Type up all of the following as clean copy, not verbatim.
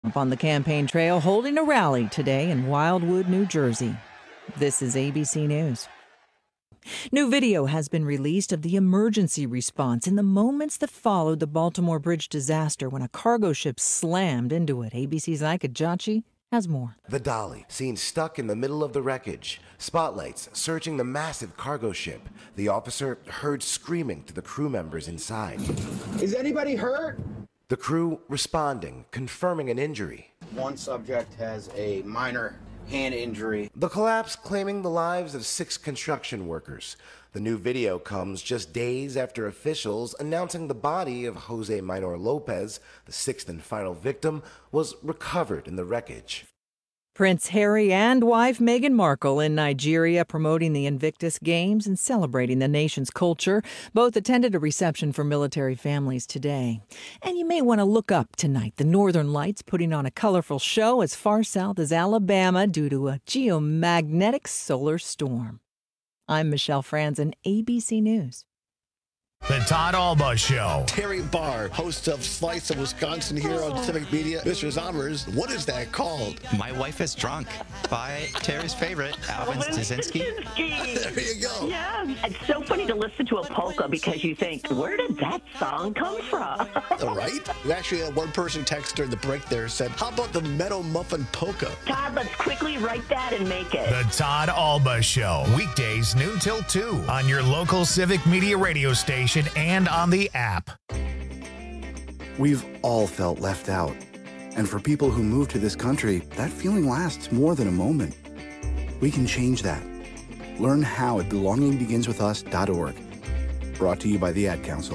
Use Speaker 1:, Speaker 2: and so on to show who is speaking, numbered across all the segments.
Speaker 1: Up on the campaign trail holding a rally today in Wildwood, New Jersey. This is ABC News. New video has been released of the emergency response in the moments that followed the Baltimore Bridge disaster when a cargo ship slammed into it. ABC's Ike Adjachi has more.
Speaker 2: The Dolly, seen stuck in the middle of the wreckage. Spotlights searching the massive cargo ship. The officer heard screaming to the crew members inside.
Speaker 3: Is anybody hurt?
Speaker 2: The crew responding, confirming an injury.
Speaker 3: One subject has a minor hand injury.
Speaker 2: The collapse claiming the lives of 6 construction workers. The new video comes just days after officials announcing the body of Jose Minor Lopez, the 6th and final victim, was recovered in the wreckage.
Speaker 1: Prince Harry and wife Meghan Markle in Nigeria promoting the Invictus Games and celebrating the nation's culture. Both attended a reception for military families today. And you may want to look up tonight. The Northern Lights putting on a colorful show as far south as Alabama due to a geomagnetic solar storm. I'm Michelle Franzen, ABC News.
Speaker 4: The Todd Alba Show.
Speaker 5: Terry Barr, host of Slice of Wisconsin here on Civic Media. Mr. Zommers, what is that called?
Speaker 6: My Wife is Drunk by Terry's favorite, Alvin Stasinski.
Speaker 5: There you go.
Speaker 7: Yeah, it's so funny to listen to a polka because you think, where did that song come from?
Speaker 5: Right? We actually had one person text during the break there said, how about the Meadow Muffin Polka?
Speaker 7: Todd, let's quickly write that and make it.
Speaker 4: The Todd Alba Show. Weekdays noon till 2 on your local Civic Media radio station and on the app.
Speaker 8: We've all felt left out. And for people who move to this country, that feeling lasts more than a moment. We can change that. Learn how at belongingbeginswithus.org. Brought to you by the Ad Council.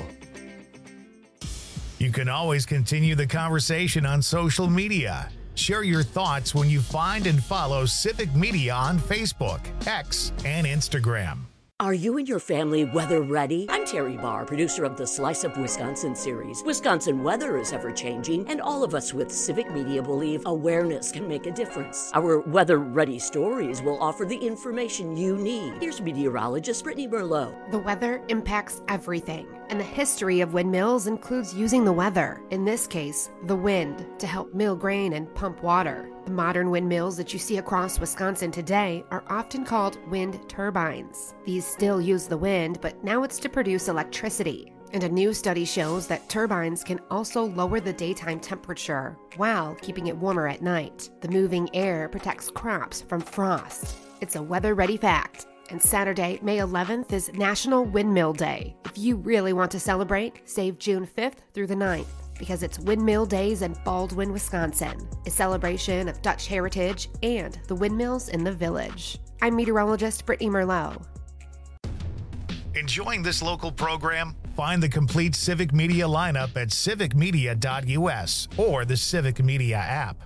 Speaker 4: You can always continue the conversation on social media. Share your thoughts when you find and follow Civic Media on Facebook, X, and Instagram.
Speaker 9: Are you and your family weather ready? I'm Terry Barr, producer of the Slice of Wisconsin series. Wisconsin weather is ever-changing, and all of us with Civic Media believe awareness can make a difference. Our weather-ready stories will offer the information you need. Here's meteorologist Brittany Merlot.
Speaker 10: The weather impacts everything, and the history of windmills includes using the weather, in this case, the wind, to help mill grain and pump water. The modern windmills that you see across Wisconsin today are often called wind turbines. These still use the wind, but now it's to produce electricity. And a new study shows that turbines can also lower the daytime temperature while keeping it warmer at night. The moving air protects crops from frost. It's a weather-ready fact. And Saturday, May 11th is National Windmill Day. If you really want to celebrate, save June 5th through the 9th. Because it's Windmill Days in Baldwin, Wisconsin, a celebration of Dutch heritage and the windmills in the village. I'm meteorologist Brittany Merlot.
Speaker 4: Enjoying this local program? Find the complete Civic Media lineup at civicmedia.us or the Civic Media app.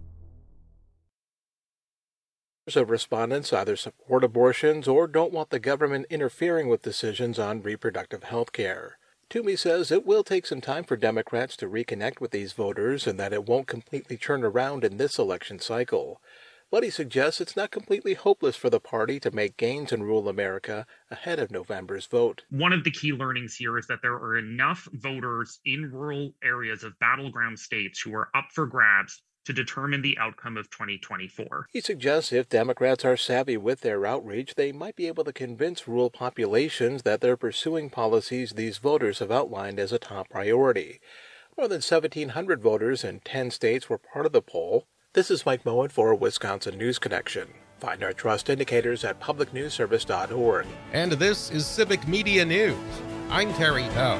Speaker 11: Of respondents either support abortions or don't want the government interfering with decisions on reproductive health care. Toomey says it will take some time for Democrats to reconnect with these voters and that it won't completely turn around in this election cycle. But he suggests it's not completely hopeless for the party to make gains in rural America ahead of November's vote.
Speaker 12: One of the key learnings here is that there are enough voters in rural areas of battleground states who are up for grabs to determine the outcome of 2024.
Speaker 11: He suggests if Democrats are savvy with their outreach, they might be able to convince rural populations that they're pursuing policies these voters have outlined as a top priority. More than 1,700 voters in 10 states were part of the poll. This is Mike Moen for Wisconsin News Connection. Find our trust indicators at publicnewsservice.org.
Speaker 13: And this is Civic Media News. I'm Terry Howe.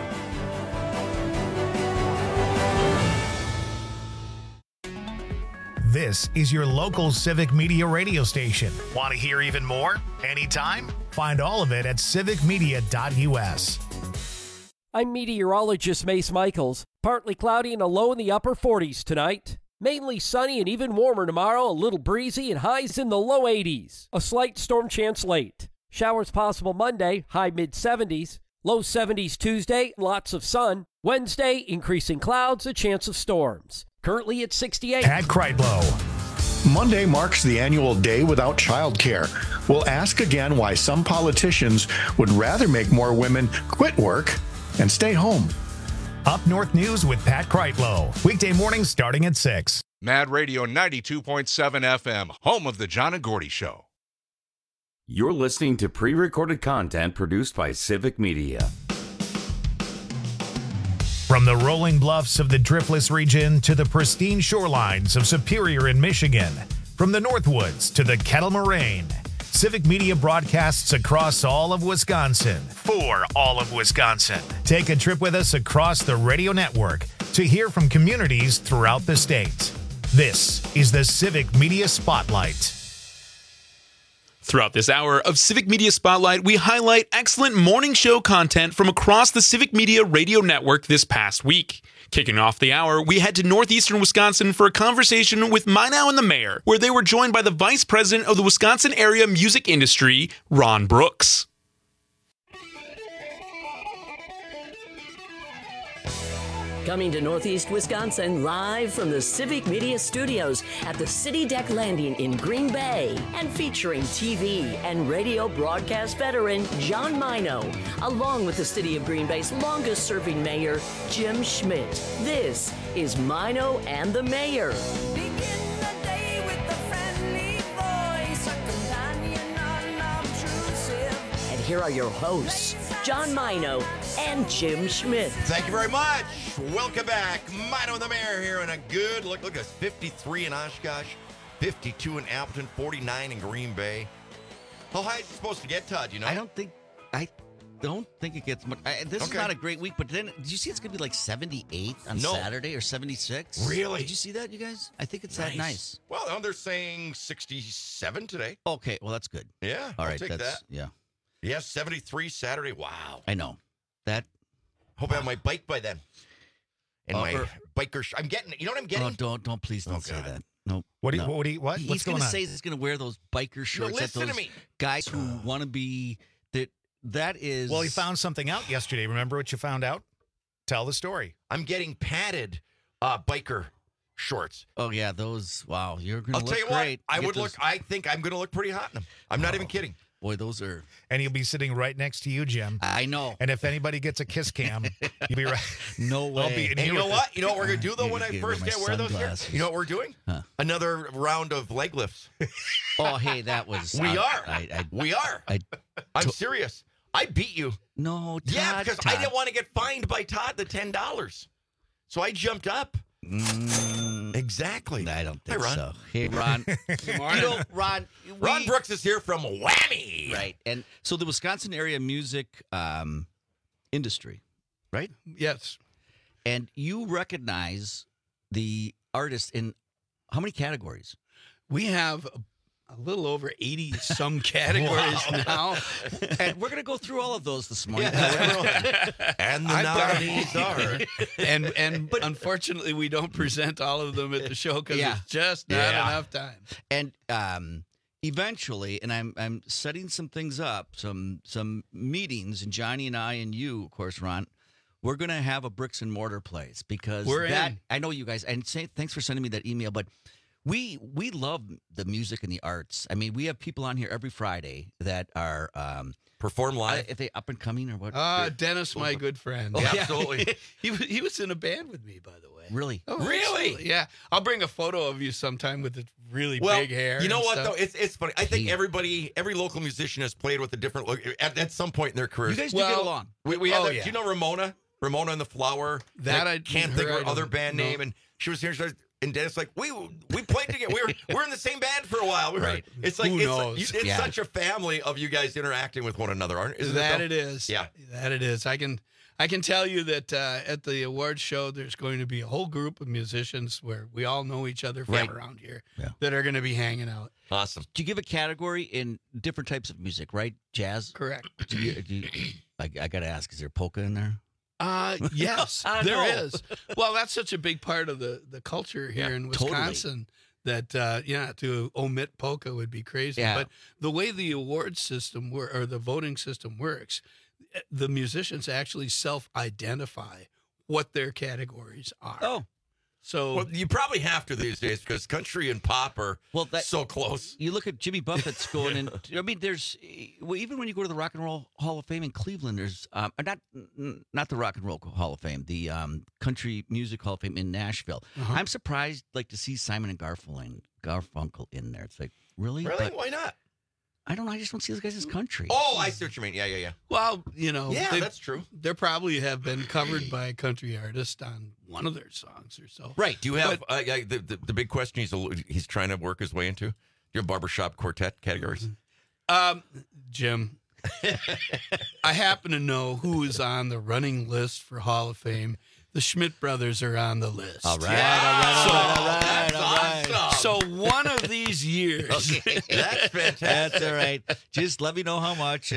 Speaker 4: This is your local Civic Media radio station. Want to hear even more? Anytime? Find all of it at civicmedia.us.
Speaker 14: I'm meteorologist Mace Michaels. Partly cloudy and a low in the upper 40s tonight. Mainly sunny and even warmer tomorrow, a little breezy and highs in the low 80s. A slight storm chance late. Showers possible Monday, high mid-70s. Low 70s Tuesday, lots of sun. Wednesday, increasing clouds, a chance of storms. Currently at 68.
Speaker 4: Pat Kreitlow.
Speaker 15: Monday marks the annual Day Without Childcare. We'll ask again why some politicians would rather make more women quit work and stay home.
Speaker 4: Up North News with Pat Kreitlow. Weekday mornings starting at 6.
Speaker 16: Mad Radio 92.7 FM, home of the John and Gordy Show.
Speaker 17: You're listening to pre-recorded content produced by Civic Media.
Speaker 4: From the rolling bluffs of the Driftless region to the pristine shorelines of Superior in Michigan, from the Northwoods to the Kettle Moraine, Civic Media broadcasts across all of Wisconsin for all of Wisconsin. Take a trip with us across the radio network to hear from communities throughout the state. This is the Civic Media Spotlight.
Speaker 18: Throughout this hour of Civic Media Spotlight, we highlight excellent morning show content from across the Civic Media radio network this past week. Kicking off the hour, we head to northeastern Wisconsin for a conversation with Minow and the Mayor, where they were joined by the Vice President of the Wisconsin area music industry, Ron Brooks.
Speaker 9: Coming to Northeast Wisconsin, live from the Civic Media Studios at the City Deck Landing in Green Bay, and featuring TV and radio broadcast veteran John Minow, along with the City of Green Bay's longest-serving mayor, Jim Schmidt. This is Minow and the Mayor. And here are your hosts, John Minow and Jim Schmidt.
Speaker 19: Thank you very much. Welcome back. Minow and the Mayor here, and a good look. Look at 53 in Oshkosh, 52 in Appleton, 49 in Green Bay. How high is it supposed to get, Todd? You know?
Speaker 20: I don't think it gets much. This is not a great week, but then did you see it's going to be like 78 on Saturday or 76?
Speaker 19: Really?
Speaker 20: Did you see that, you guys? I think it's that nice.
Speaker 19: Well, they're saying 67 today.
Speaker 20: Okay, well, that's good.
Speaker 19: Yeah,
Speaker 20: all
Speaker 19: I'll
Speaker 20: right,
Speaker 19: take that.
Speaker 20: Yeah.
Speaker 19: Yeah, 73 Saturday. Wow.
Speaker 20: I know. That.
Speaker 19: Hope I have my bike by then. And my biker I'm getting it. You know what I'm getting?
Speaker 20: Oh, please don't say that. No.
Speaker 4: What?
Speaker 20: No.
Speaker 4: What?
Speaker 20: He's
Speaker 4: going
Speaker 20: to
Speaker 4: on?
Speaker 20: say he's going to wear those biker shorts.
Speaker 19: Listen
Speaker 20: that
Speaker 19: to
Speaker 20: those
Speaker 19: me.
Speaker 20: Guys who want to be that is.
Speaker 4: Well, he found something out yesterday. Remember what you found out? Tell the story.
Speaker 19: I'm getting padded biker shorts.
Speaker 20: Oh yeah, those. Wow, you're going to look
Speaker 19: great.
Speaker 20: I'll tell you
Speaker 19: what. I think I'm going to look pretty hot in them. I'm not even kidding.
Speaker 20: Boy, those are.
Speaker 4: And he'll be sitting right next to you, Jim.
Speaker 20: I know.
Speaker 4: And if anybody gets a kiss cam, you'll be right.
Speaker 20: No way.
Speaker 19: And you know what? You know what we're going to do, though, when I first get wear those here? You know what we're doing?
Speaker 20: Huh.
Speaker 19: Another round of leg lifts.
Speaker 20: Oh, hey, that was.
Speaker 19: We are. I'm serious. I beat you.
Speaker 20: No, Todd.
Speaker 19: Yeah, because I didn't want to get fined by Todd the $10. So I jumped up. Exactly.
Speaker 20: I don't think
Speaker 19: Ron.
Speaker 20: so. Hey, Ron. Ron
Speaker 19: Brooks is here from Whammy.
Speaker 20: Right. And so the Wisconsin area music industry, right?
Speaker 5: Yes.
Speaker 20: And you recognize the artist in how many categories?
Speaker 5: We have a little over 80 some categories now.
Speaker 20: And we're going to go through all of those this morning.
Speaker 19: And the nominees are.
Speaker 5: But unfortunately, we don't present all of them at the show because it's just not enough time.
Speaker 20: And eventually, and I'm setting some things up, some meetings, and Johnny and I and you, of course, Ron, we're going to have a bricks and mortar place because I know you guys, and thanks for sending me that email, but we love the music and the arts. I mean, we have people on here every Friday that are
Speaker 19: perform live.
Speaker 20: If they up and coming or what?
Speaker 5: Dennis, my good friend.
Speaker 19: Yeah, absolutely.
Speaker 5: he was in a band with me, by the way.
Speaker 20: Really?
Speaker 5: Oh,
Speaker 19: really?
Speaker 5: Absolutely. Yeah. I'll bring a photo of you sometime with the really big hair.
Speaker 19: You know what,
Speaker 5: stuff.
Speaker 19: though? It's funny. I think every local musician has played with a different look at some point in their career.
Speaker 20: You guys do get along.
Speaker 19: We had do you know Ramona? Ramona and the Flower?
Speaker 5: That I
Speaker 19: can't think of her other band name. And she was here. And Dennis like, we played together. We're in the same band for a while.
Speaker 20: Right.
Speaker 19: It's like it's such a family of you guys interacting with one another, aren't it?
Speaker 5: It is.
Speaker 19: Yeah.
Speaker 5: That it is. I can tell you that at the awards show, there's going to be a whole group of musicians where we all know each other from around here that are going to be hanging out.
Speaker 19: Awesome.
Speaker 20: Do you give a category in different types of music, right? Jazz?
Speaker 5: Correct.
Speaker 20: I got to ask, is there polka in there?
Speaker 5: Yes, there is. Well, that's such a big part of the culture here in Wisconsin that, to omit polka would be crazy.
Speaker 20: Yeah.
Speaker 5: But the way the award system or the voting system works, the musicians actually self-identify what their categories are.
Speaker 20: Oh.
Speaker 5: So
Speaker 19: well, you probably have to these days because country and pop are so close.
Speaker 20: You look at Jimmy Buffett's going in. I mean, there's even when you go to the Rock and Roll Hall of Fame in Cleveland, there's not the Rock and Roll Hall of Fame, the Country Music Hall of Fame in Nashville. I'm surprised, like, to see Simon and Garfunkel in there. It's like, really?
Speaker 19: Really? Why not?
Speaker 20: I don't know. I just don't see those guys as country.
Speaker 19: Oh, I see what you mean. Yeah.
Speaker 5: Well,
Speaker 19: that's true.
Speaker 5: They probably have been covered by a country artist on one of their songs or so.
Speaker 19: Right. Do you have the big question he's trying to work his way into? Do you have barbershop quartet categories?
Speaker 5: Jim, I happen to know who is on the running list for Hall of Fame. The Schmidt brothers are on the list.
Speaker 20: All right.
Speaker 5: So one of these years.
Speaker 19: Okay. That's fantastic.
Speaker 20: That's all right. Just let me know how much.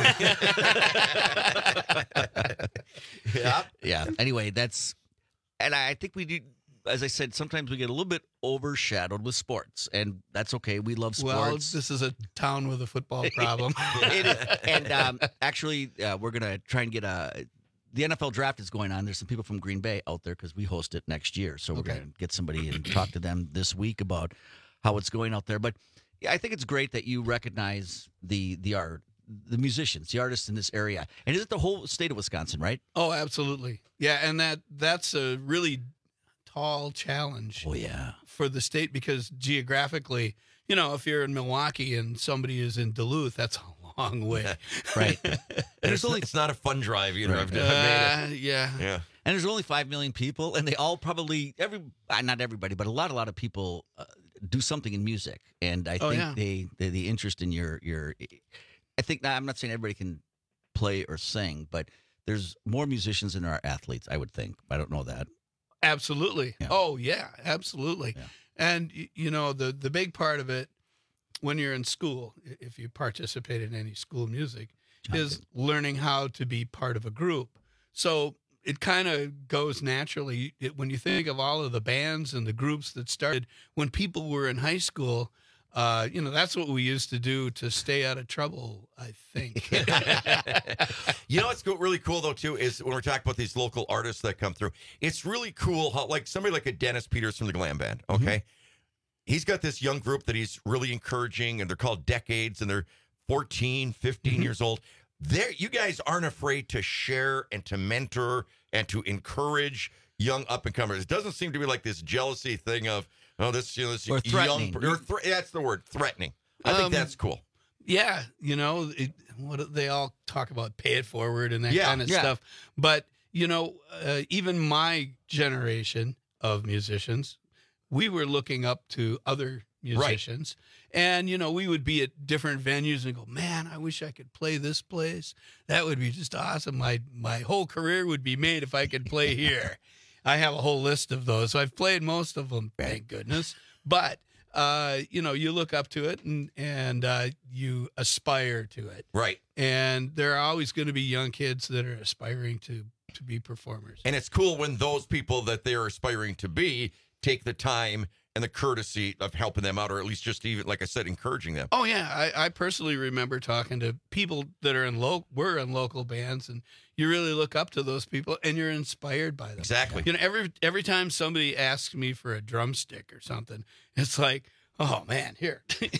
Speaker 20: Yeah. Anyway, and I think we do, as I said, sometimes we get a little bit overshadowed with sports, and that's okay. We love sports.
Speaker 5: Well, this is a town with a football problem.
Speaker 20: And actually, we're going to try and get the NFL draft is going on. There's some people from Green Bay out there because we host it next year. So we're going to get somebody and talk to them this week about how it's going out there. But yeah, I think it's great that you recognize the musicians, the artists in this area. And is it the whole state of Wisconsin, right?
Speaker 5: Oh, absolutely. Yeah, and that's a really tall challenge.
Speaker 20: Oh, yeah.
Speaker 5: For the state because geographically, if you're in Milwaukee and somebody is in Duluth, that's a long way.
Speaker 20: Right.
Speaker 19: And it's not a fun drive either.
Speaker 20: Right.
Speaker 19: I've made it.
Speaker 5: Yeah.
Speaker 20: And there's only 5 million people, and they all probably not everybody, but a lot of people do something in music. And I think the interest in your I think I'm not saying everybody can play or sing, but there's more musicians than there are athletes, I would think. I don't know that.
Speaker 5: Absolutely. Yeah. Oh yeah, absolutely. Yeah. And the big part of it when you're in school, if you participate in any school music, is learning how to be part of a group. So it kind of goes naturally. When you think of all of the bands and the groups that started when people were in high school, that's what we used to do to stay out of trouble, I think.
Speaker 19: What's really cool, though, too, is when we're talking about these local artists that come through, it's really cool how, like, somebody like a Dennis Peters from the Glam Band, okay? Mm-hmm. He's got this young group that he's really encouraging, and they're called Decades, and they're 14, 15 years old. You guys aren't afraid to share and to mentor and to encourage young up-and-comers. It doesn't seem to be like this jealousy thing of, this
Speaker 20: or threatening.
Speaker 19: That's the word, threatening. I think that's cool.
Speaker 5: Yeah, what they all talk about, pay it forward and that kind of stuff. But, even my generation of musicians, we were looking up to other musicians. Right. And, we would be at different venues and go, man, I wish I could play this place. That would be just awesome. My whole career would be made if I could play here. I have a whole list of those. So I've played most of them, thank goodness. But, you look up to it and you aspire to it.
Speaker 19: Right.
Speaker 5: And there are always going to be young kids that are aspiring to be performers.
Speaker 19: And it's cool when those people that they're aspiring to be take the time and the courtesy of helping them out, or at least just even, like I said, encouraging them.
Speaker 5: Oh, yeah. I personally remember talking to people that are were in local bands, and you really look up to those people, and you're inspired by them.
Speaker 19: Exactly.
Speaker 5: Every time somebody asks me for a drumstick or something, it's like, oh, man, here,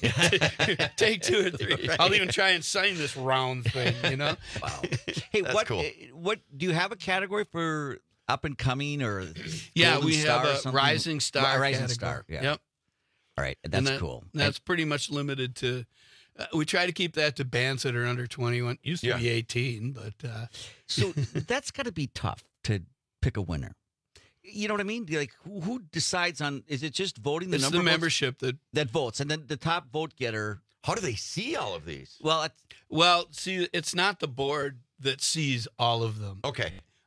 Speaker 5: take 2 or 3. Right. I'll even try and sign this round thing, Wow.
Speaker 20: Hey, that's cool. What do you have a category for up and coming or
Speaker 5: we have a rising star.
Speaker 20: Rising star. Yeah.
Speaker 5: Yep.
Speaker 20: All right, that's cool.
Speaker 5: That's pretty much limited to. We try to keep that to bands that are under 21. Used to be 18, but
Speaker 20: so that's got to be tough to pick a winner. You know what I mean? Like, who decides on? Is it just voting?
Speaker 5: It's the membership that
Speaker 20: votes, and then the top vote getter.
Speaker 19: How do they see all of these?
Speaker 5: Well, see, it's not the board that sees all of them.
Speaker 19: Okay.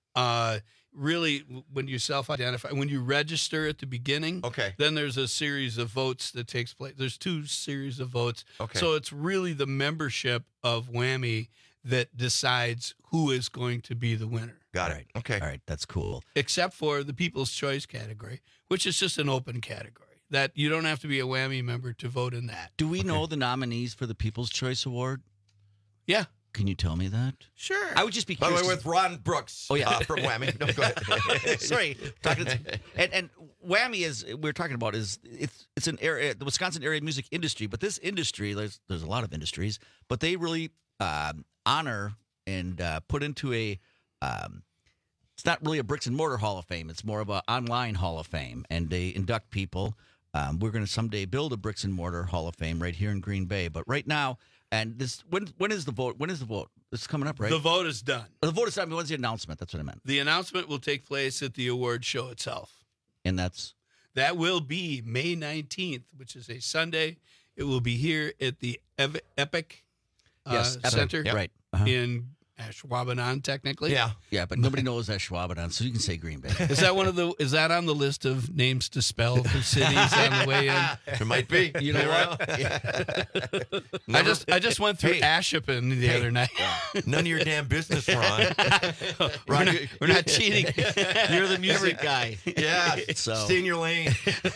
Speaker 5: Really, when you self-identify, when you register at the beginning, then there's a series of votes that takes place. There's 2 series of votes.
Speaker 19: Okay.
Speaker 5: So it's really the membership of Whammy that decides who is going to be the winner.
Speaker 19: Got it. Okay.
Speaker 20: All right, that's cool.
Speaker 5: Except for the People's Choice category, which is just an open category. That you don't have to be a Whammy member to vote in that.
Speaker 20: Do we know the nominees for the People's Choice Award?
Speaker 5: Yeah.
Speaker 20: Can you tell me that?
Speaker 5: Sure.
Speaker 20: I would just be
Speaker 19: By the
Speaker 20: curious.
Speaker 19: way, with Ron Brooks from Whammy. No, go ahead.
Speaker 20: Sorry. And Whammy we're talking about it's an area, the Wisconsin area music industry, but this industry, there's a lot of industries, but they really honor and put into a it's not really a bricks and mortar Hall of Fame. It's more of an online Hall of Fame, and they induct people. We're going to someday build a bricks and mortar Hall of Fame right here in Green Bay. But right now, and this when is the vote? When is the vote? This is coming up, right?
Speaker 5: The vote is done.
Speaker 20: The vote is done. When's the announcement? That's what I meant.
Speaker 5: The announcement will take place at the award show itself.
Speaker 20: And
Speaker 5: that will be May 19th, which is a Sunday. It will be here at the Epic Center
Speaker 20: right.
Speaker 5: in Ashwaubenon, technically.
Speaker 20: Yeah, but nobody knows Ashwaubenon, so you can say Green Bay.
Speaker 5: Is that on the list of names to spell for cities on the way in?
Speaker 19: It might be.
Speaker 5: You know what? Yeah. I just went through Ashippun the other night.
Speaker 19: None of your damn business, Ron.
Speaker 5: We're not cheating.
Speaker 20: You're the music guy.
Speaker 19: Yeah. Stay in your lane.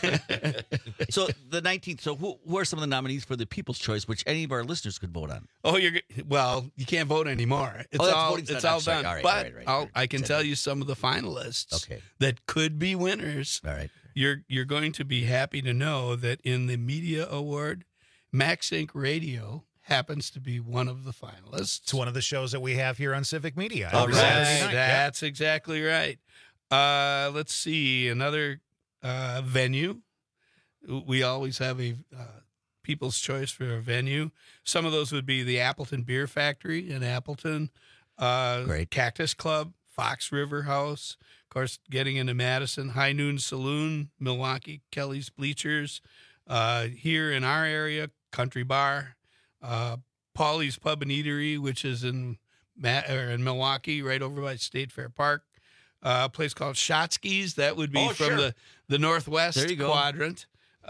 Speaker 20: So the 19th. So who are some of the nominees for the People's Choice, which any of our listeners could vote on?
Speaker 5: Oh, you can't vote anymore. It's all done.
Speaker 20: All right,
Speaker 5: but I can tell you some of the finalists that could be winners.
Speaker 20: All right.
Speaker 5: You're going to be happy to know that in the media award, Max Inc. Radio happens to be one of the finalists.
Speaker 4: It's one of the shows that we have here on Civic Media.
Speaker 5: That's exactly right. Let's see, another venue. We always have a People's Choice for a venue. Some of those would be the Appleton Beer Factory in Appleton, Cactus Club, Fox River House, of course, getting into Madison, High Noon Saloon, Milwaukee, Kelly's Bleachers, here in our area, Country Bar, Paulie's Pub and Eatery, which is in Milwaukee, right over by State Fair Park, a place called Shotsky's, that would be the Northwest quadrant.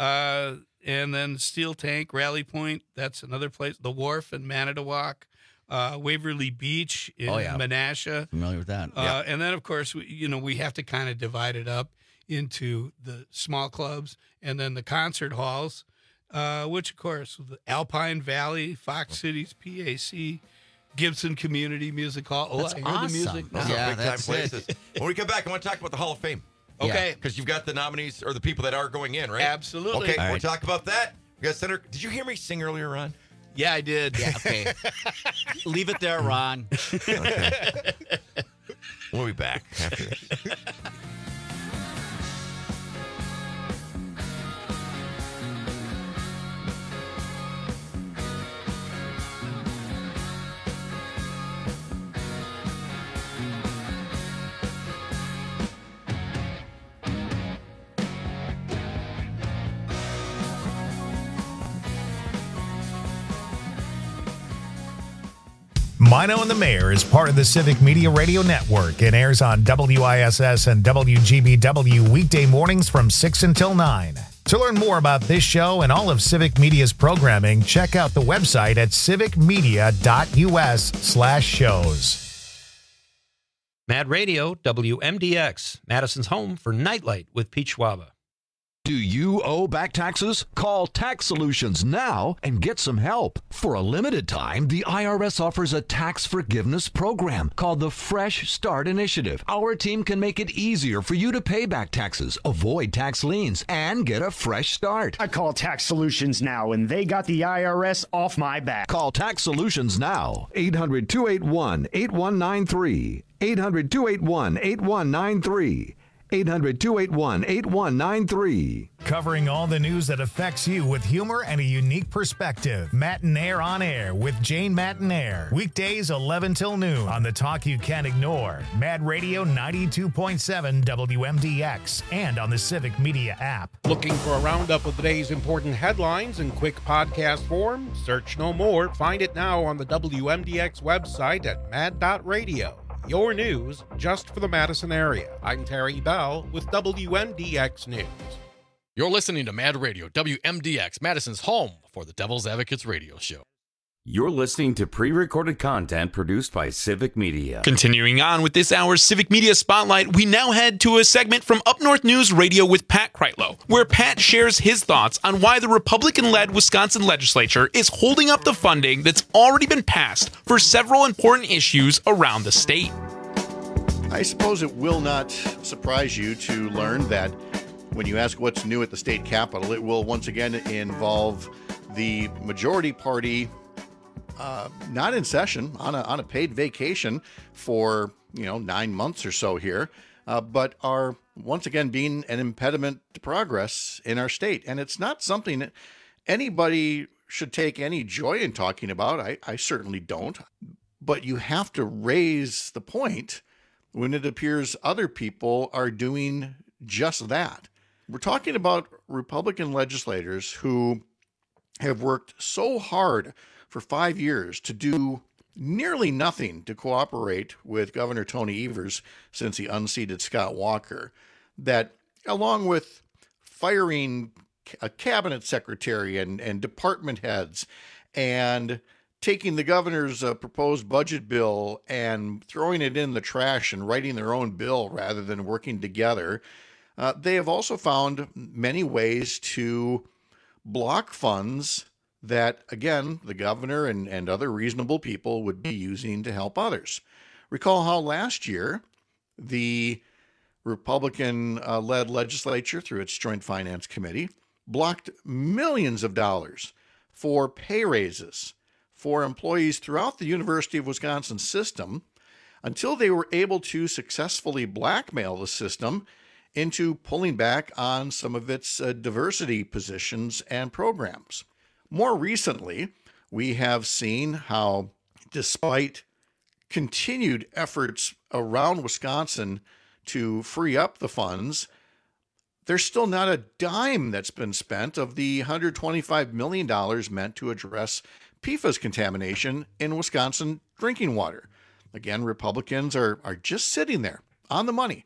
Speaker 5: And then Steel Tank, Rally Point, that's another place. The Wharf in Manitowoc, Waverly Beach in Menasha.
Speaker 20: Familiar with that.
Speaker 5: And then, of course, we have to kind of divide it up into the small clubs and then the concert halls, which, of course, the Alpine Valley, Fox Cities, PAC, Gibson Community Music Hall. Oh,
Speaker 20: that's
Speaker 5: I hear
Speaker 20: awesome.
Speaker 5: the music.
Speaker 19: Yeah, that's places. When we come back, I want to talk about the Hall of Fame.
Speaker 5: Okay.
Speaker 19: Because you've got the nominees or the people that are going in, right?
Speaker 5: Absolutely.
Speaker 19: Okay, we'll talk about that. We got Senator. Did you hear me sing earlier, Ron?
Speaker 5: Yeah, I did.
Speaker 20: Yeah, okay. Leave it there, Ron.
Speaker 19: Okay. We'll be back after this.
Speaker 4: Mino and the Mayor is part of the Civic Media Radio Network and airs on WISS and WGBW weekday mornings from 6 until 9. To learn more about this show and all of Civic Media's programming, check out the website at civicmedia.us/shows.
Speaker 21: Mad Radio, WMDX, Madison's home for Nightlight with Pete Schwaba.
Speaker 22: Do you owe back taxes? Call Tax Solutions now and get some help. For a limited time, the IRS offers a tax forgiveness program called the Fresh Start Initiative. Our team can make it easier for you to pay back taxes, avoid tax liens, and get a fresh start.
Speaker 23: I call Tax Solutions now, and they got the IRS off my back.
Speaker 22: Call Tax Solutions now. 800-281-8193. 800-281-8193. 800-281-8193.
Speaker 4: Covering all the news that affects you with humor and a unique perspective. Matinaire on Air with Jane Matinaire. Weekdays 11 till noon on the talk you can't ignore. Mad Radio 92.7 WMDX and on the Civic Media app.
Speaker 13: Looking for a roundup of the day's important headlines in quick podcast form? Search no more. Find it now on the WMDX website at mad.radio. Your news just for the Madison area. I'm Terry Bell with WMDX News.
Speaker 24: You're listening to Mad Radio, WMDX, Madison's home for the Devil's Advocates radio show.
Speaker 17: You're listening to pre-recorded content produced by Civic Media.
Speaker 18: Continuing on with this hour's Civic Media Spotlight, we now head to a segment from Up North News Radio with Pat Kreitlow, where Pat shares his thoughts on why the Republican-led Wisconsin legislature is holding up the funding that's already been passed for several important issues around the state.
Speaker 15: I suppose it will not surprise you to learn that when you ask what's new at the state capitol, it will once again involve the majority party not in session, on a paid vacation for 9 months or so here, but are once again being an impediment to progress in our state. And it's not something that anybody should take any joy in talking about. I certainly don't. But you have to raise the point when it appears other people are doing just that. We're talking about Republican legislators who have worked so hard for 5 years to do nearly nothing to cooperate with Governor Tony Evers since he unseated Scott Walker, that along with firing a cabinet secretary and department heads and taking the governor's proposed budget bill and throwing it in the trash and writing their own bill rather than working together, they have also found many ways to block funds that, again, the governor and other reasonable people would be using to help others. Recall how last year the Republican-led legislature, through its Joint Finance Committee, blocked millions of dollars for pay raises for employees throughout the University of Wisconsin system until they were able to successfully blackmail the system into pulling back on some of its diversity positions and programs. More recently, we have seen how, despite continued efforts around Wisconsin to free up the funds, there's still not a dime that's been spent of the $125 million meant to address PFAS contamination in Wisconsin drinking water. Again, Republicans are just sitting there on the money,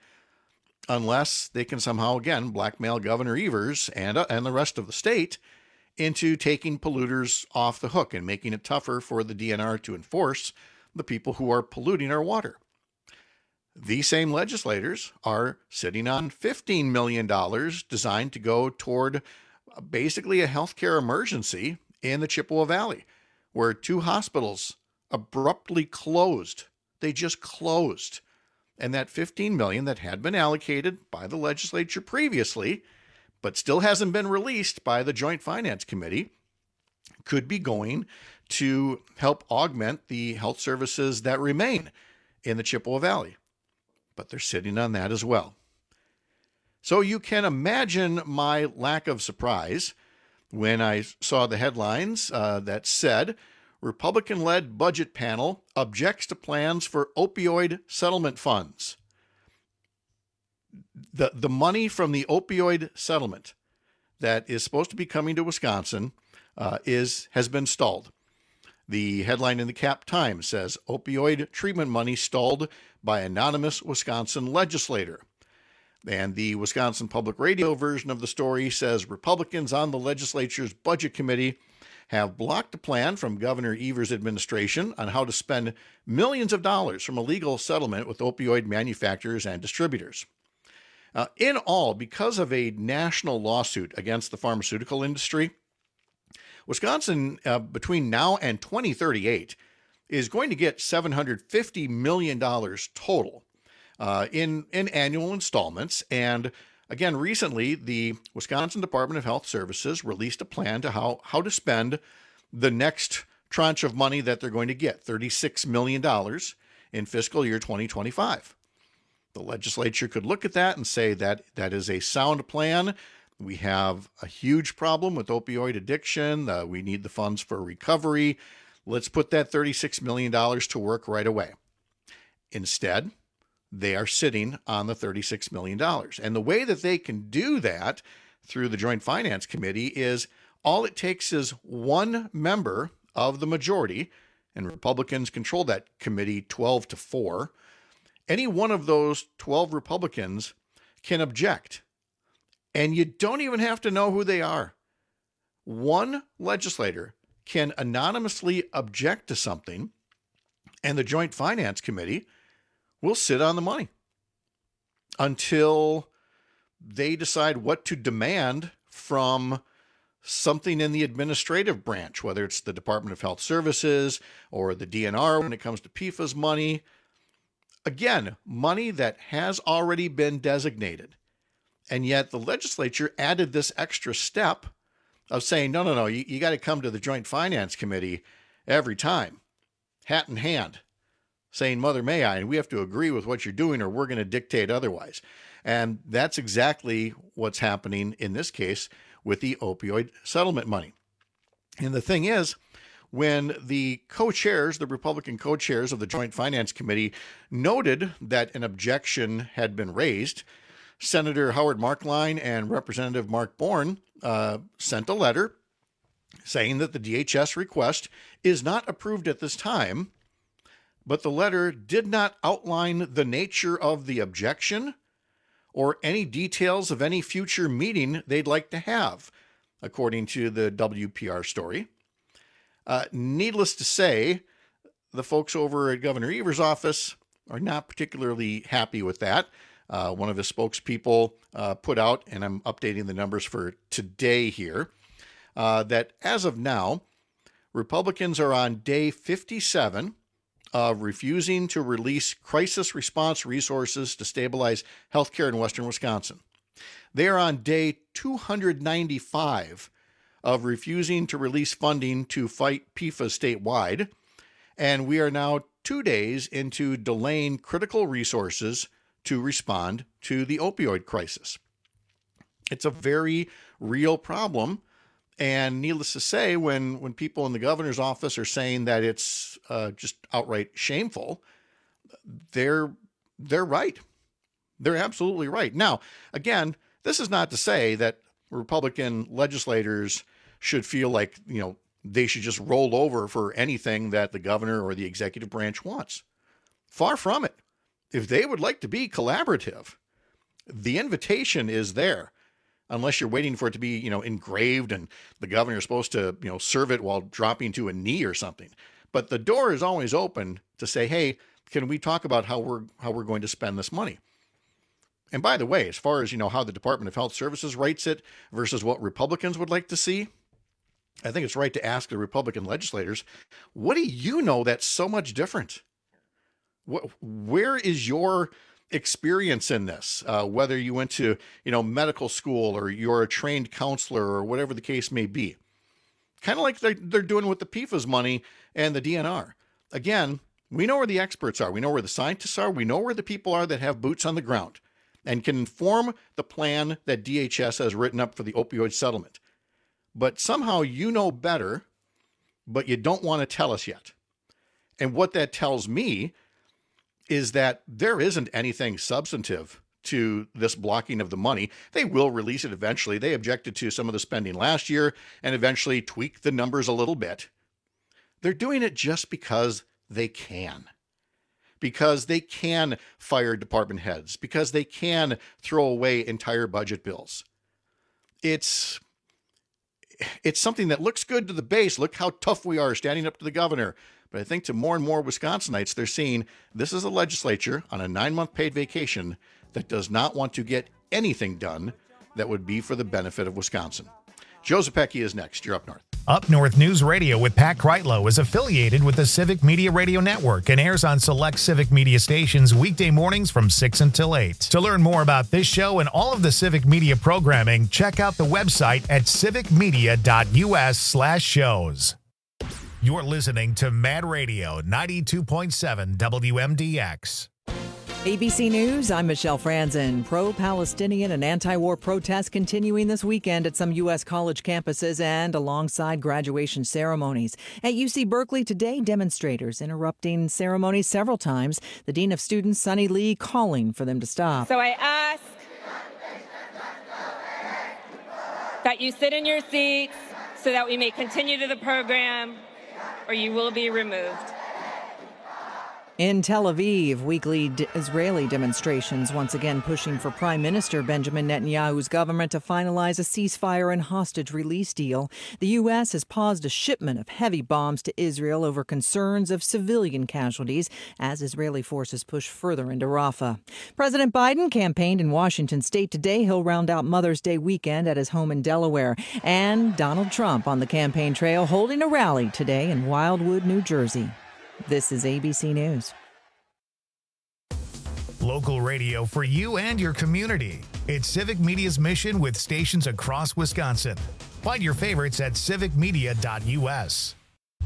Speaker 15: unless they can somehow, again, blackmail Governor Evers and the rest of the state into taking polluters off the hook and making it tougher for the DNR to enforce the people who are polluting our water. These same legislators are sitting on $15 million designed to go toward basically a healthcare emergency in the Chippewa Valley, where 2 hospitals abruptly closed. They just closed. And that $15 million that had been allocated by the legislature previously, but still hasn't been released by the Joint Finance Committee, could be going to help augment the health services that remain in the Chippewa Valley. But they're sitting on that as well. So you can imagine my lack of surprise when I saw the headlines that said, Republican-led budget panel objects to plans for opioid settlement funds. The money from the opioid settlement that is supposed to be coming to Wisconsin has been stalled. The headline in the Cap Times says, opioid treatment money stalled by anonymous Wisconsin legislator. And the Wisconsin Public Radio version of the story says, Republicans on the legislature's budget committee have blocked a plan from Governor Evers' administration on how to spend millions of dollars from a legal settlement with opioid manufacturers and distributors. In all, because of a national lawsuit against the pharmaceutical industry, Wisconsin, between now and 2038, is going to get $750 million total in annual installments. And again, recently, the Wisconsin Department of Health Services released a plan to how to spend the next tranche of money that they're going to get, $36 million in fiscal year 2025. The legislature could look at that and say that that is a sound plan. We have a huge problem with opioid addiction. We need the funds for recovery. Let's put that $36 million to work right away. Instead, they are sitting on the $36 million. And the way that they can do that through the Joint Finance Committee is all it takes is one member of the majority, and Republicans control that committee 12-4. Any one of those 12 Republicans can object. And you don't even have to know who they are. One legislator can anonymously object to something, and the Joint Finance Committee will sit on the money until they decide what to demand from something in the administrative branch, whether it's the Department of Health Services or the DNR when it comes to PFAS money. Again, money that has already been designated. And yet the legislature added this extra step of saying, no, you got to come to the Joint Finance Committee every time, hat in hand, saying, Mother may I, and we have to agree with what you're doing or we're going to dictate otherwise. And that's exactly what's happening in this case with the opioid settlement money. And the thing is, when the co-chairs, the Republican co-chairs of the Joint Finance Committee noted that an objection had been raised, Senator Howard Markline and Representative Mark Bourne sent a letter saying that the DHS request is not approved at this time, but the letter did not outline the nature of the objection or any details of any future meeting they'd like to have, according to the WPR story. Needless to say, the folks over at Governor Evers' office are not particularly happy with that. One of his spokespeople put out, and I'm updating the numbers for today here, that as of now, Republicans are on day 57 of refusing to release crisis response resources to stabilize healthcare in western Wisconsin. They are on day 295 of refusing to release funding to fight PFAS statewide, and we are now 2 days into delaying critical resources to respond to the opioid crisis. It's a very real problem, and needless to say, when people in the governor's office are saying that it's just outright shameful, they're right. They're absolutely right. Now, again, this is not to say that Republican legislators should feel like, they should just roll over for anything that the governor or the executive branch wants. Far from it. If they would like to be collaborative, the invitation is there, unless you're waiting for it to be, engraved and the governor is supposed to, serve it while dropping to a knee or something. But the door is always open to say, hey, can we talk about how we're going to spend this money? And by the way, as far as, how the Department of Health Services writes it versus what Republicans would like to see, I think it's right to ask the Republican legislators, what do you know that's so much different? Where is your experience in this? Whether you went to, medical school or you're a trained counselor or whatever the case may be. Kind of like they're doing with the PFAS money and the DNR. Again, we know where the experts are. We know where the scientists are. We know where the people are that have boots on the ground and can inform the plan that DHS has written up for the opioid settlement. But somehow you know better, but you don't want to tell us yet. And what that tells me is that there isn't anything substantive to this blocking of the money. They will release it eventually. They objected to some of the spending last year and eventually tweaked the numbers a little bit. They're doing it just because they can. Because they can fire department heads. Because they can throw away entire budget bills. It's something that looks good to the base. Look how tough we are standing up to the governor. But I think to more and more Wisconsinites, they're seeing this is a legislature on a 9-month paid vacation that does not want to get anything done that would be for the benefit of Wisconsin. Joe Zepecki is next. You're up north.
Speaker 4: Up North News Radio with Pat Kreitlow is affiliated with the Civic Media Radio Network and airs on select Civic Media stations weekday mornings from 6 until 8. To learn more about this show and all of the Civic Media programming, check out the website at civicmedia.us/shows. You're listening to Mad Radio 92.7 WMDX.
Speaker 1: ABC News, I'm Michelle Franzen. Pro-Palestinian and anti-war protests continuing this weekend at some U.S. college campuses and alongside graduation ceremonies. At UC Berkeley today, demonstrators interrupting ceremonies several times. The Dean of Students, Sunny Lee, calling for them to stop.
Speaker 2: So I ask that you sit in your seats so that we may continue to the program, or you will be removed.
Speaker 1: In Tel Aviv, weekly Israeli demonstrations once again pushing for Prime Minister Benjamin Netanyahu's government to finalize a ceasefire and hostage release deal. The U.S. has paused a shipment of heavy bombs to Israel over concerns of civilian casualties as Israeli forces push further into Rafah. President Biden campaigned in Washington state today. He'll round out Mother's Day weekend at his home in Delaware. And Donald Trump on the campaign trail holding a rally today in Wildwood, New Jersey. This is ABC News.
Speaker 4: Local radio for you and your community. It's Civic Media's mission with stations across Wisconsin. Find your favorites at civicmedia.us.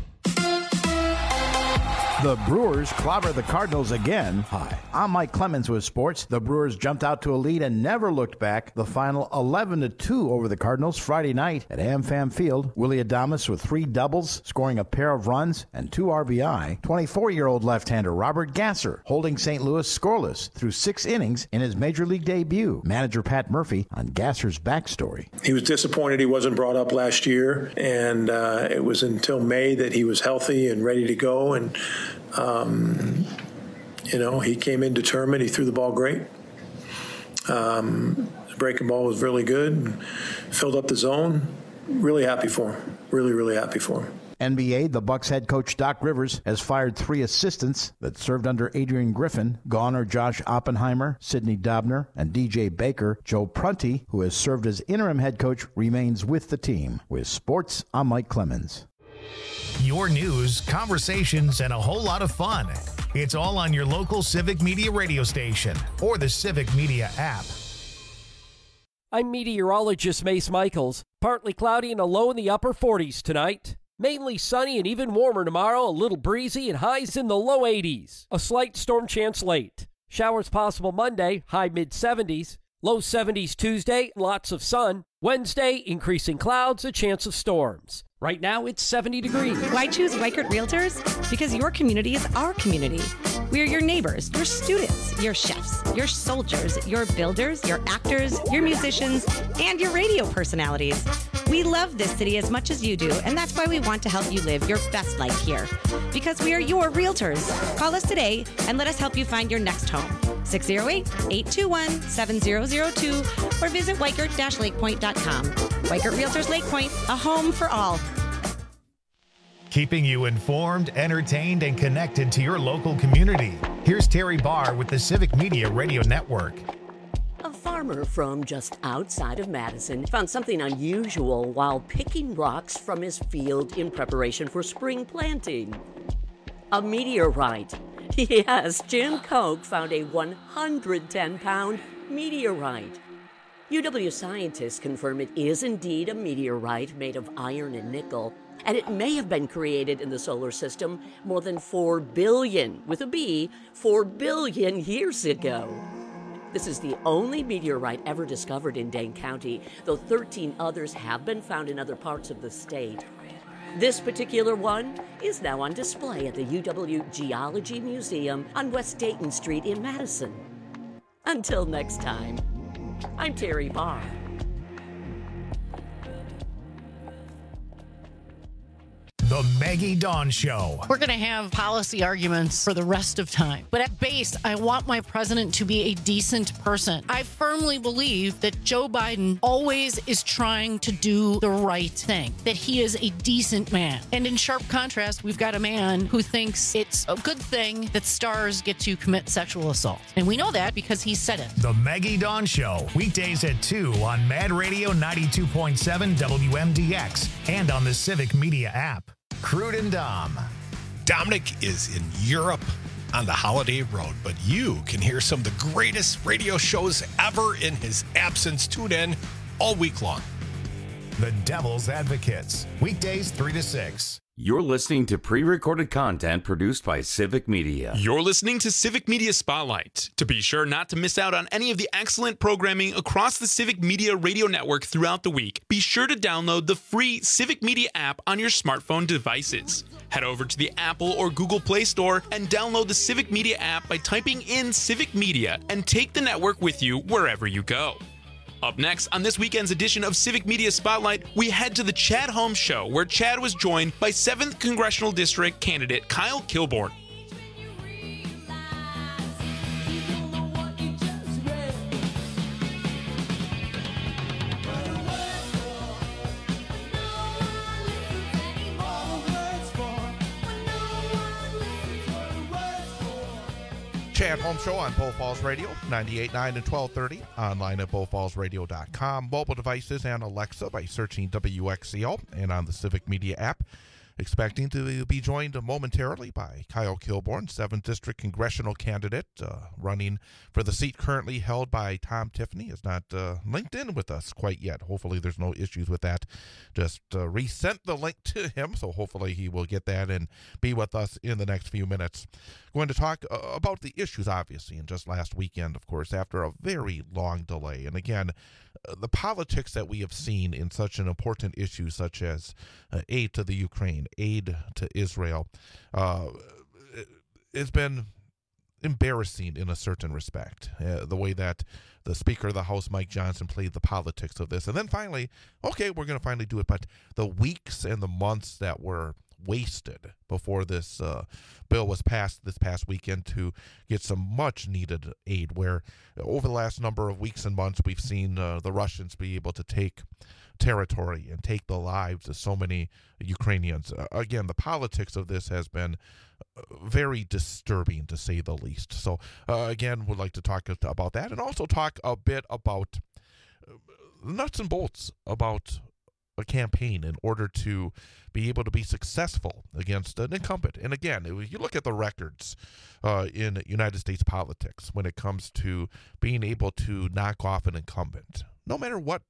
Speaker 3: The Brewers clobber the Cardinals again. Hi, I'm Mike Clemens with sports. The Brewers jumped out to a lead and never looked back. The final 11-2 over the Cardinals Friday night at AmFam Field. Willie Adames with 3 doubles, scoring a pair of runs and 2 RBI. 24-year-old left-hander Robert Gasser holding St. Louis scoreless through 6 innings in his Major League debut. Manager Pat Murphy on Gasser's backstory.
Speaker 6: He was disappointed he wasn't brought up last year, and it was until May that he was healthy and ready to go, and he came in determined. He threw the ball great. The breaking ball was really good. Filled up the zone. Really happy for him. Really, really happy for him.
Speaker 3: NBA, the Bucks head coach Doc Rivers has fired 3 assistants that served under Adrian Griffin. Gone are Josh Oppenheimer, Sidney Dobner, and DJ Baker. Joe Prunty, who has served as interim head coach, remains with the team. With sports, I'm Mike Clemens.
Speaker 4: Your news, conversations, and a whole lot of fun. It's all on your local Civic Media radio station or the Civic Media app.
Speaker 14: I'm meteorologist Mace Michaels. Partly cloudy and a low in the upper 40s tonight. Mainly sunny and even warmer tomorrow, a little breezy and highs in the low 80s. A slight storm chance late. Showers possible Monday, high mid-70s. Low 70s Tuesday, lots of sun. Wednesday, increasing clouds, a chance of storms. Right now, it's 70 degrees.
Speaker 7: Why choose Weichert Realtors? Because your community is our community. We are your neighbors, your students, your chefs, your soldiers, your builders, your actors, your musicians, and your radio personalities. We love this city as much as you do, and that's why we want to help you live your best life here. Because we are your realtors. Call us today and let us help you find your next home. 608-821-7002 or visit Weichert-LakePoint.com. Weichert Realtors Lake Point, a home for all.
Speaker 4: Keeping you informed, entertained, and connected to your local community. Here's Terry Barr with the Civic Media Radio Network.
Speaker 9: A farmer from just outside of Madison found something unusual while picking rocks from his field in preparation for spring planting. A meteorite. Yes, Jim Koch found a 110-pound meteorite. UW scientists confirm it is indeed a meteorite made of iron and nickel, and it may have been created in the solar system more than 4 billion, with a B, 4 billion years ago. This is the only meteorite ever discovered in Dane County, though 13 others have been found in other parts of the state. This particular one is now on display at the UW Geology Museum on West Dayton Street in Madison. Until next time, I'm Terry Barr.
Speaker 4: The Maggie Dawn Show.
Speaker 24: We're going to have policy arguments for the rest of time. But at base, I want my president to be a decent person. I firmly believe that Joe Biden always is trying to do the right thing, that he is a decent man. And in sharp contrast, we've got a man who thinks it's a good thing that stars get to commit sexual assault. And we know that because he said it.
Speaker 4: The Maggie Dawn Show, weekdays at 2 on Mad Radio 92.7 WMDX and on the Civic Media app. Crude and Dom.
Speaker 25: Dominic is in Europe on the holiday road, but you can hear some of the greatest radio shows ever in his absence. Tune in all week long.
Speaker 4: The Devil's Advocates, weekdays 3 to 6.
Speaker 17: You're listening to pre-recorded content produced by Civic Media.
Speaker 18: You're listening to Civic Media Spotlight. To be sure not to miss out on any of the excellent programming across the Civic Media Radio Network throughout the week, be sure to download the free Civic Media app on your smartphone devices. Head over to the Apple or Google Play Store and download the Civic Media app by typing in Civic Media and take the network with you wherever you go. Up next, on this weekend's edition of Civic Media Spotlight, we head to the Chad Holmes Show, where Chad was joined by 7th Congressional District candidate Kyle Kilborn.
Speaker 8: Chad Holmes Show on Bull Falls Radio, 98.9 and 1230, online at bullfallsradio.com, mobile devices and Alexa by searching WXCO, and on the Civic Media app. Expecting to be joined momentarily by Kyle Kilborn, 7th District Congressional candidate, running for the seat currently held by Tom Tiffany. Is not linked in with us quite yet. Hopefully there's no issues with that. Just resent the link to him, so hopefully he will get that and be with us in the next few minutes. Going to talk about the issues, obviously, and just last weekend, of course, after a very long delay. And again, the politics that we have seen in such an important issue such as aid to the Ukraine, aid to Israel, it's been embarrassing in a certain respect, the way that the Speaker of the House, Mike Johnson, played the politics of this. And then finally, okay, we're going to finally do it, but the weeks and the months that were wasted before this bill was passed this past weekend to get some much needed aid, where over the last number of weeks and months we've seen the Russians be able to take territory and take the lives of so many Ukrainians. Again, the politics of this has been very disturbing, to say the least. So again, would like to talk about that, and also talk a bit about nuts and bolts about a campaign in order to be able to be successful against an incumbent. And again, you look at the records in United States politics when it comes to being able to knock off an incumbent, no matter what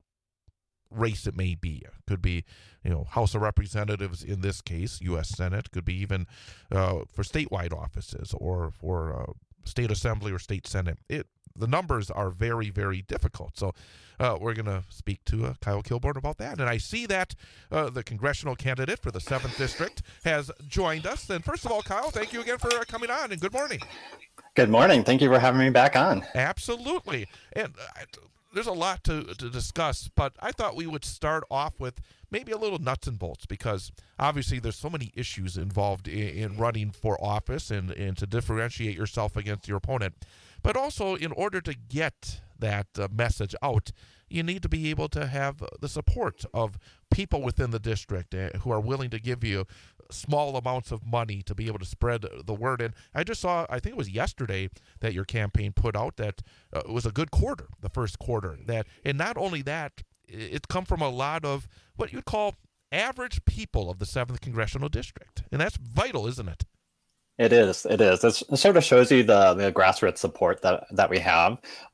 Speaker 8: race it may be. It could be, House of Representatives in this case, U.S. Senate, could be even for statewide offices or for state assembly or state senate. The numbers are very, very difficult. So we're going to speak to Kyle Kilborn about that. And I see that the congressional candidate for the 7th District has joined us. And first of all, Kyle, thank you again for coming on, and good morning.
Speaker 10: Good morning. Thank you for having me back on.
Speaker 8: Absolutely. And there's a lot to discuss, but I thought we would start off with maybe a little nuts and bolts, because obviously there's so many issues involved in running for office and to differentiate yourself against your opponent. But also, in order to get that message out, you need to be able to have the support of people within the district who are willing to give you small amounts of money to be able to spread the word. And I just saw, I think it was yesterday, that your campaign put out that it was a good quarter, the first quarter. And not only that, it's come from a lot of what you'd call average people of the 7th Congressional District. And that's vital, isn't it?
Speaker 10: It is. It sort of shows you the grassroots support that we have.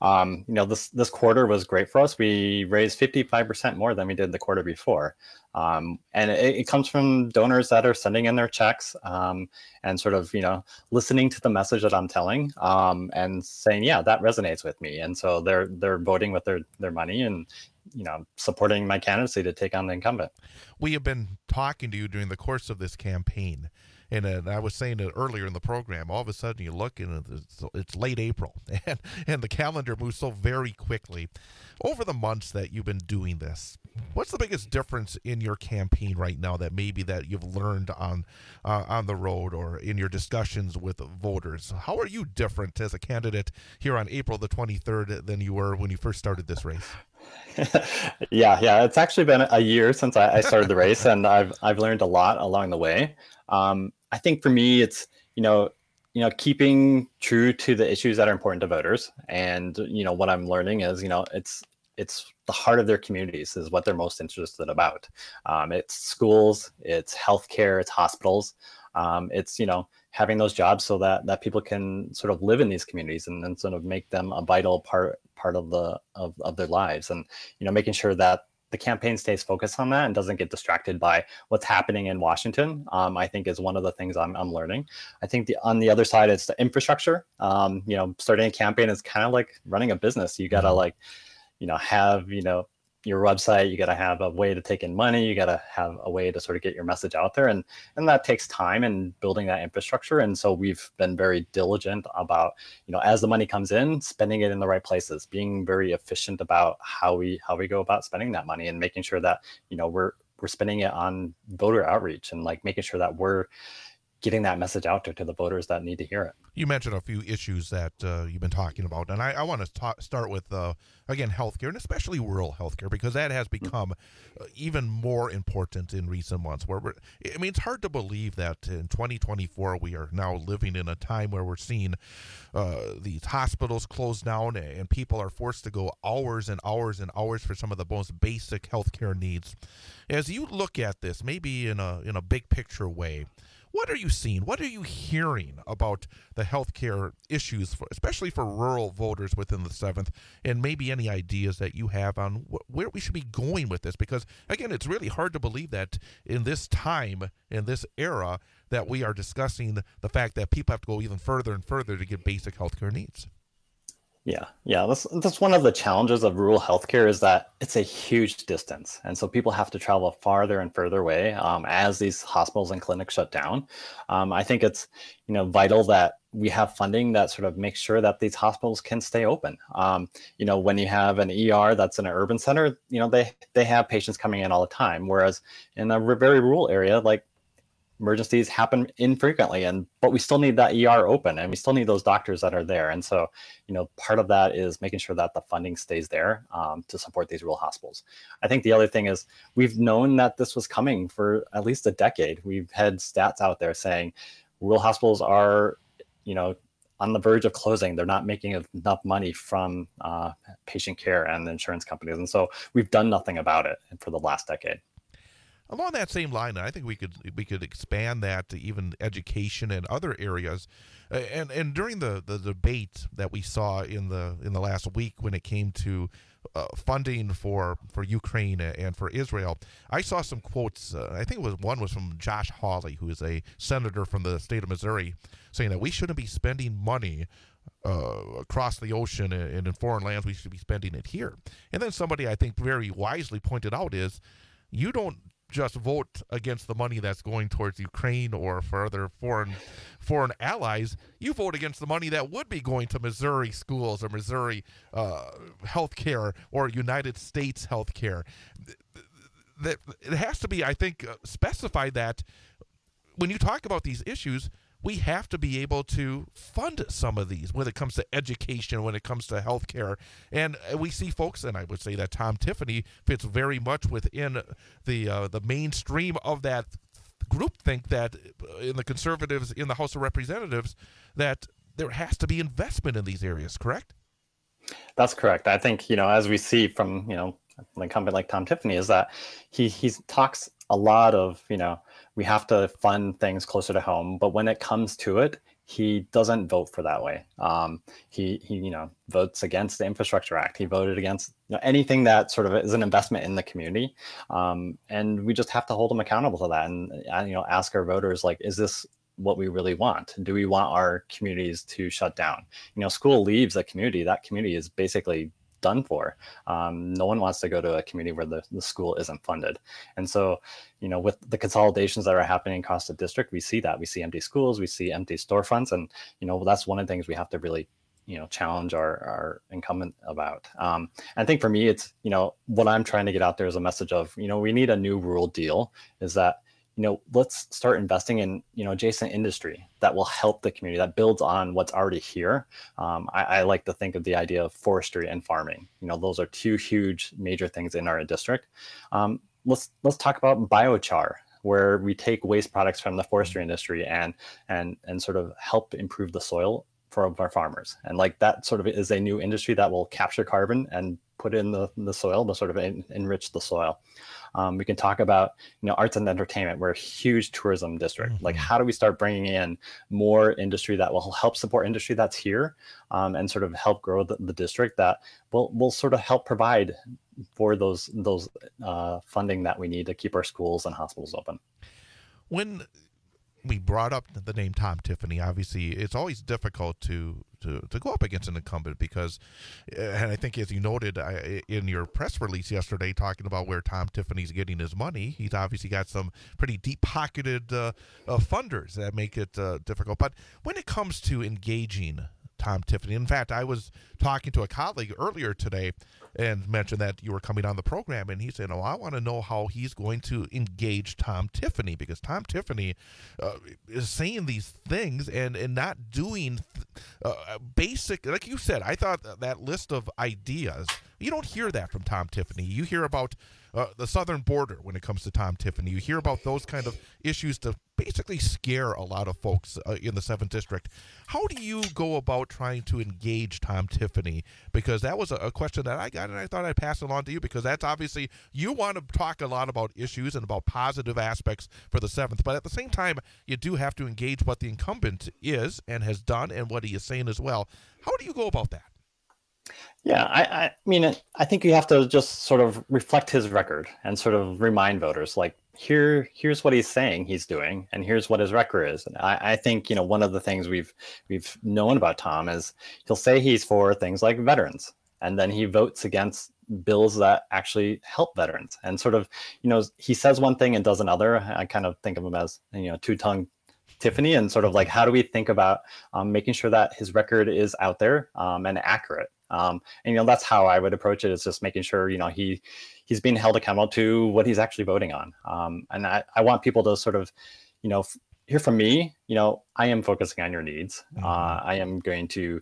Speaker 10: This quarter was great for us. We raised 55% more than we did the quarter before. And it comes from donors that are sending in their checks and sort of, listening to the message that I'm telling and saying, yeah, that resonates with me. And so they're voting with their money and, supporting my candidacy to take on the incumbent.
Speaker 8: We have been talking to you during the course of this campaign. And I was saying it earlier in the program, all of a sudden you look and it's late April, and the calendar moves so very quickly. Over the months that you've been doing this, what's the biggest difference in your campaign right now that you've learned on the road or in your discussions with voters? How are you different as a candidate here on April the 23rd than you were when you first started this race?
Speaker 10: Yeah. It's actually been a year since I started the race, and I've learned a lot along the way. I think for me, it's, keeping true to the issues that are important to voters. And, what I'm learning is, it's the heart of their communities is what they're most interested about. It's schools, it's healthcare, it's hospitals. It's, having those jobs so that people can sort of live in these communities and sort of make them a vital part of their lives. And, making sure that the campaign stays focused on that and doesn't get distracted by what's happening in Washington, I think is one of the things I'm learning. I think on the other side, it's the infrastructure. Starting a campaign is kind of like running a business. You got to have, your website, you got to have a way to take in money, you got to have a way to sort of get your message out there. And that takes time and building that infrastructure. And so we've been very diligent about, as the money comes in, spending it in the right places, being very efficient about how we go about spending that money, and making sure that, we're spending it on voter outreach and like making sure that we're getting that message out there to the voters that need to hear it.
Speaker 8: You mentioned a few issues that you've been talking about, and I want to start with, again, healthcare, and especially rural healthcare, because that has become even more important in recent months. It's hard to believe that in 2024 we are now living in a time where we're seeing these hospitals close down, and people are forced to go hours and hours and hours for some of the most basic healthcare needs. As you look at this, maybe in a big picture way, what are you seeing? What are you hearing about the healthcare issues, especially for rural voters within the 7th, and maybe any ideas that you have on where we should be going with this? Because, again, it's really hard to believe that in this time, in this era, that we are discussing the fact that people have to go even further and further to get basic healthcare needs.
Speaker 10: Yeah. That's one of the challenges of rural healthcare is that it's a huge distance, and so people have to travel farther and further away as these hospitals and clinics shut down. I think it's vital that we have funding that sort of makes sure that these hospitals can stay open. When you have an ER that's in an urban center, they have patients coming in all the time, whereas in a very rural area, like, emergencies happen infrequently, but we still need that ER open, and we still need those doctors that are there. And so, part of that is making sure that the funding stays there to support these rural hospitals. I think the other thing is we've known that this was coming for at least a decade. We've had stats out there saying rural hospitals are, on the verge of closing. They're not making enough money from patient care and the insurance companies. And so we've done nothing about it for the last decade.
Speaker 8: Along that same line, I think we could expand that to even education and other areas. And during the debate that we saw in the last week when it came to funding for Ukraine and for Israel, I saw some quotes. I think one was from Josh Hawley, who is a senator from the state of Missouri, saying that we shouldn't be spending money across the ocean and in foreign lands. We should be spending it here. And then somebody I think very wisely pointed out is you don't just vote against the money that's going towards Ukraine or for other foreign allies. You vote against the money that would be going to Missouri schools or Missouri healthcare or United States healthcare. That it has to be, I think, specified that when you talk about these issues, we have to be able to fund some of these when it comes to education, when it comes to healthcare. And we see folks, and I would say that Tom Tiffany fits very much within the mainstream of that groupthink that in the conservatives in the House of Representatives, that there has to be investment in these areas, correct?
Speaker 10: That's correct. I think, as we see from, a company like Tom Tiffany, is that he talks a lot of, we have to fund things closer to home, but when it comes to it, he doesn't vote for that way. He votes against the Infrastructure Act. He voted against anything that sort of is an investment in the community, and we just have to hold him accountable to that, and ask our voters, like, is this what we really want? Do we want our communities to shut down? School leaves a community, that community is basically done for. No one wants to go to a community where the school isn't funded. And so, with the consolidations that are happening across the district, we see that. We see empty schools, we see empty storefronts, and, that's one of the things we have to really, challenge our incumbent about. I think for me, it's, what I'm trying to get out there is a message of, we need a new rural deal, is that, let's start investing in, adjacent industry that will help the community, that builds on what's already here. I like to think of the idea of forestry and farming. Those are two huge major things in our district. Let's talk about biochar, where we take waste products from the forestry industry and sort of help improve the soil for our farmers. And like that sort of is a new industry that will capture carbon and put in the soil to sort of enrich the soil. We can talk about, arts and entertainment. We're a huge tourism district. Like, how do we start bringing in more industry that will help support industry that's here, and sort of help grow the district that will sort of help provide for those funding that we need to keep our schools and hospitals open.
Speaker 8: When we brought up the name Tom Tiffany, obviously it's always difficult to go up against an incumbent because, and I think as you noted in your press release yesterday talking about where Tom Tiffany's getting his money, he's obviously got some pretty deep-pocketed funders that make it difficult. But when it comes to engaging Tom Tiffany, in fact, I was talking to a colleague earlier today and mentioned that you were coming on the program, and he said, "Oh, I want to know how he's going to engage Tom Tiffany, because Tom Tiffany is saying these things and not doing basic, like you said." I thought that list of ideas, you don't hear that from Tom Tiffany. You hear about the southern border when it comes to Tom Tiffany. You hear about those kind of issues to basically scare a lot of folks in the 7th District. How do you go about trying to engage Tom Tiffany? Because that was a question that I got, and I thought I'd pass it on to you, because that's obviously, you want to talk a lot about issues and about positive aspects for the 7th, but at the same time, you do have to engage what the incumbent is and has done and what he is saying as well. How do you go about that?
Speaker 10: Yeah, I mean, I think you have to just sort of reflect his record and sort of remind voters, like, here's what he's saying he's doing, and here's what his record is. And I think, one of the things we've known about Tom is he'll say he's for things like veterans, and then he votes against bills that actually help veterans. And sort of, he says one thing and does another. I kind of think of him as, two-tongued Tiffany, and sort of like, how do we think about making sure that his record is out there and accurate? And that's how I would approach it, is just making sure he's being held accountable to what he's actually voting on. And I want people to sort of hear from me. I am focusing on your needs. I am going to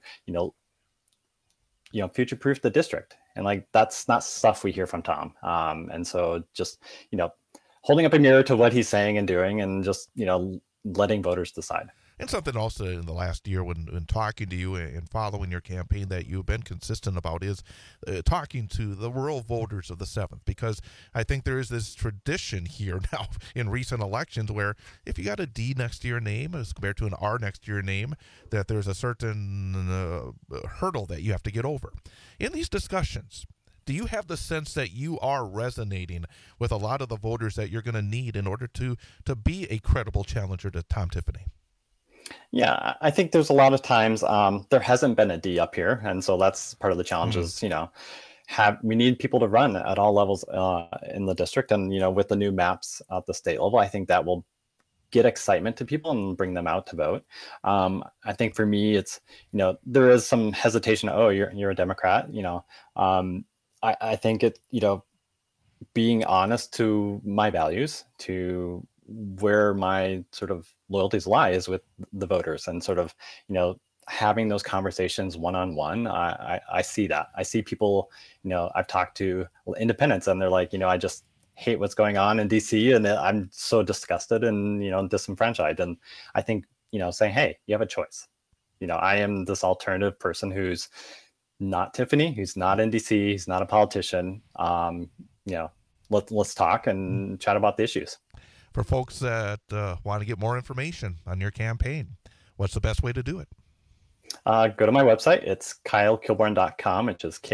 Speaker 10: future-proof the district, and like, that's not stuff we hear from Tom. And so just holding up a mirror to what he's saying and doing, and just letting voters decide.
Speaker 8: And something also in the last year when talking to you and following your campaign that you've been consistent about is talking to the rural voters of the 7th, because I think there is this tradition here now in recent elections where if you got a D next to your name as compared to an R next to your name, that there's a certain hurdle that you have to get over. In these discussions, do you have the sense that you are resonating with a lot of the voters that you're going to need in order to be a credible challenger to Tom Tiffany?
Speaker 10: Yeah, I think there's a lot of times there hasn't been a D up here, and so that's part of the challenge. Is we need people to run at all levels in the district, and with the new maps at the state level, I think that will get excitement to people and bring them out to vote. I think for me, it's there is some hesitation. Oh, you're a Democrat, I think it being honest to my values, to where my sort of loyalties lie, is with the voters, and sort of having those conversations one-on-one. I see that. I see people, I've talked to independents, and they're like, I just hate what's going on in DC, and I'm so disgusted and disenfranchised. And I think saying, hey, you have a choice. I am this alternative person who's not Tiffany, who's not in DC, he's not a politician. Let's talk and chat about the issues.
Speaker 8: For folks that want to get more information on your campaign, what's the best way to do it?
Speaker 10: Go to my website. It's KyleKilbourn.com, which is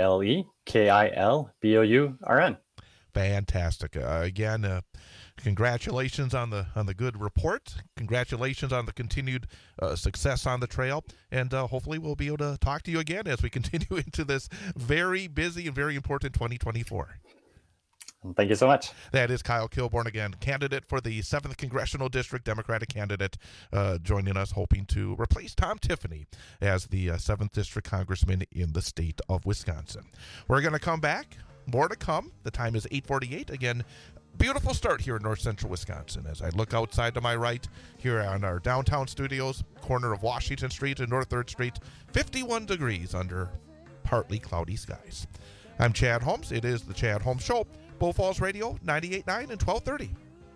Speaker 10: KyleKilbourn.
Speaker 8: Fantastic. Again, congratulations on the good report. Congratulations on the continued success on the trail. And hopefully we'll be able to talk to you again as we continue into this very busy and very important 2024.
Speaker 10: Thank you so much.
Speaker 8: That is Kyle Kilbourn again, candidate for the 7th Congressional District, Democratic candidate, joining us, hoping to replace Tom Tiffany as the 7th District Congressman in the state of Wisconsin. We're going to come back. More to come. The time is 8:48. Again, beautiful start here in north central Wisconsin. As I look outside to my right here on our downtown studios, corner of Washington Street and North 3rd Street, 51 degrees under partly cloudy skies. I'm Chad Holmes. It is the Chad Holmes Show. Bull Falls Radio, 98.9 and 1230.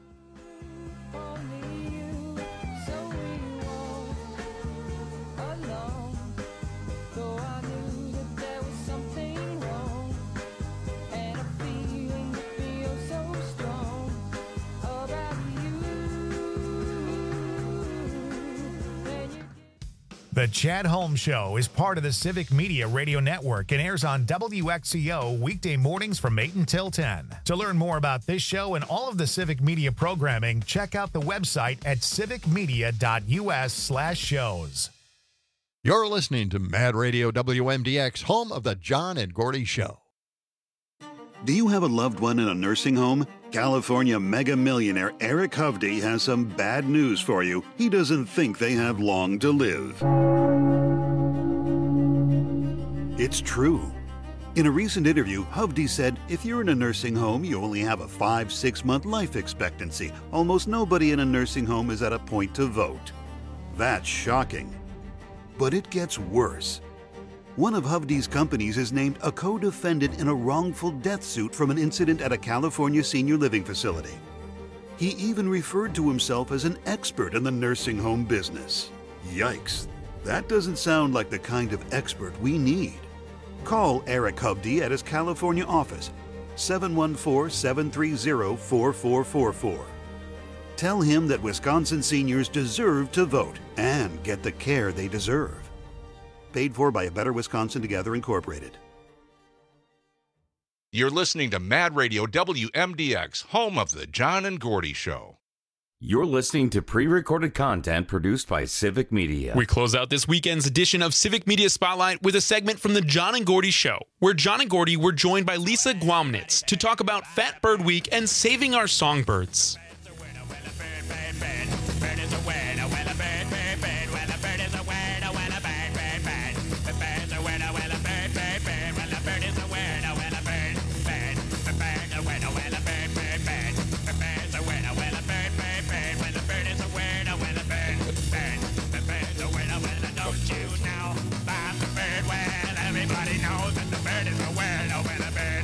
Speaker 4: The Chad Holmes Show is part of the Civic Media Radio Network and airs on WXCO weekday mornings from 8 until 10. To learn more about this show and all of the Civic Media programming, check out the website at civicmedia.us/shows.
Speaker 5: You're listening to Mad Radio WMDX, home of the John and Gordy Show.
Speaker 11: Do you have a loved one in a nursing home? California mega millionaire Eric Hovde has some bad news for you. He doesn't think they have long to live. It's true. In a recent interview, Hovde said, if you're in a nursing home, you only have a 5-6 month life expectancy. Almost nobody in a nursing home is at a point to vote. That's shocking. But it gets worse. One of Hovde's companies is named a co-defendant in a wrongful death suit from an incident at a California senior living facility. He even referred to himself as an expert in the nursing home business. Yikes. That doesn't sound like the kind of expert we need. Call Eric Hovde at his California office, 714-730-4444. Tell him that Wisconsin seniors deserve to vote and get the care they deserve. Paid for by A Better Wisconsin Together, Incorporated.
Speaker 12: You're listening to Mad Radio WMDX, home of the John and Gordy Show.
Speaker 17: You're listening to pre-recorded content produced by Civic Media.
Speaker 18: We close out this weekend's edition of Civic Media Spotlight with a segment from the John and Gordy Show, where John and Gordy were joined by Lisa Gwamnitz to talk about Fat Bird Week and saving our songbirds.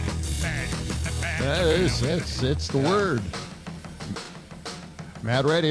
Speaker 15: It's the word. Mad Radio.